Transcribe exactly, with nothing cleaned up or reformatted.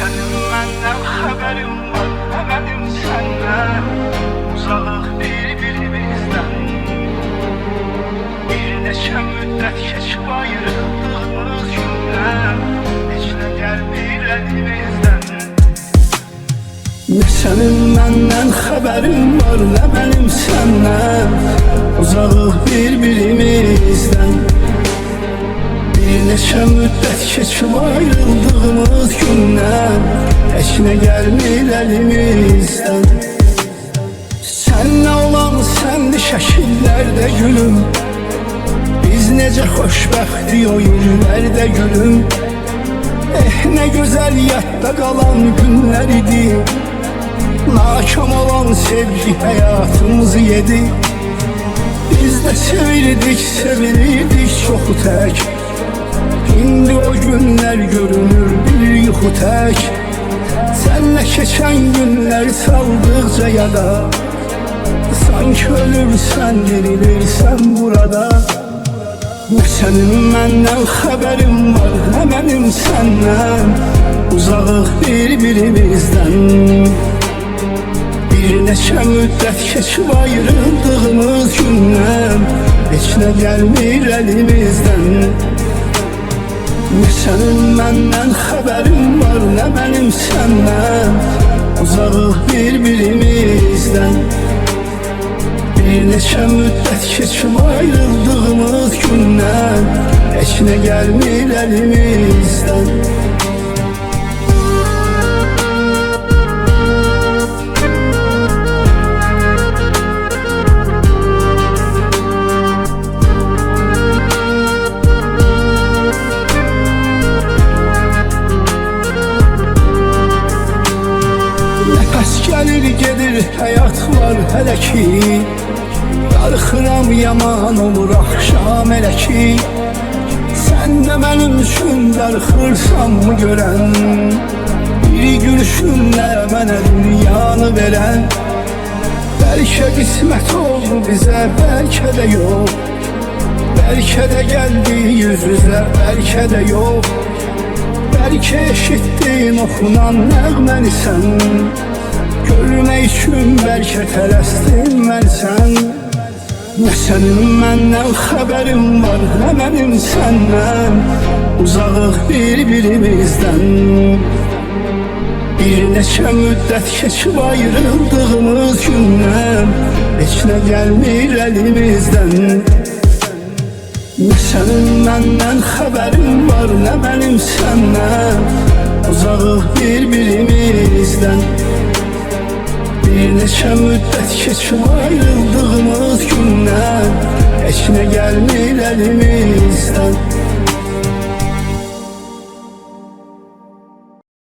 Senin benden haberin var, hemenim senden. Uzağıq bir-birimizdən. Bir neçə müddət keçib ayrıldığımız gündən. Heç nə gəlmir əlimizdən. Ne senin benden haberin var, ne benim senden. Uzağıq bir-birimizdən. Bir neçə müddət keçib ayrıldığımız gündən. Heç nə gəlmir əlimizdən. Sənlə olan səndi şəkillərdə gülüm. Biz necə xoşbəxtdik o illərdə gülüm. Eh nə gözəl yadda qalan günlər idi. Nakam olan sevgi hayatımızı yedi. Biz de sevildik, sevilirdik çok tek. Şimdi o günler görünür bir yuxu tek. Senle geçen günler saldıkça yada. Sanki ölürsen dirilirsen burada. Ne senin benden haberin var, ne benim senden. Uzağıq bir-birimizdən. Bir neçə müddət keçib ayrıldığımız gündən. Heç nə gəlmir əlimizdən. Ne senin benden haberin var, ne benim senden. Uzağıq bir-birimizdən. Bir neçə müddət keçib ayrıldığımız gündən. Heç nə gəlmir əlimizdən. Nəfəs gəlir gedir həyat var hələ ki. Darıxıram yaman olur axşam elə ki. Sən də mənim üçün darıxırsan mı görən. Bir gülüşünlə mənə dünyanı verən. Bəlkə qismət oldu bizə, bəlkə də yox. Bəlkə də gəldi yüz üzə, bəlkə də yox. Bəlkə eşitdin oxunan nəğməni sən. Görmək üçün bəlkə tələsdin mən sən. Ne senin benden haberin var, ne benim senden. Uzağıq bir-birimizdən. Bir neçə müddət keçib ayrıldığımız gündən. Heç nə gəlmir əlimizdən. Ne senin benden haberin var, ne benim senden. Uzağıq bir-birimizdən. Bir neçə müddət keçib ayrıldığımız gündən. Heç nə gəlmir əlimizdən.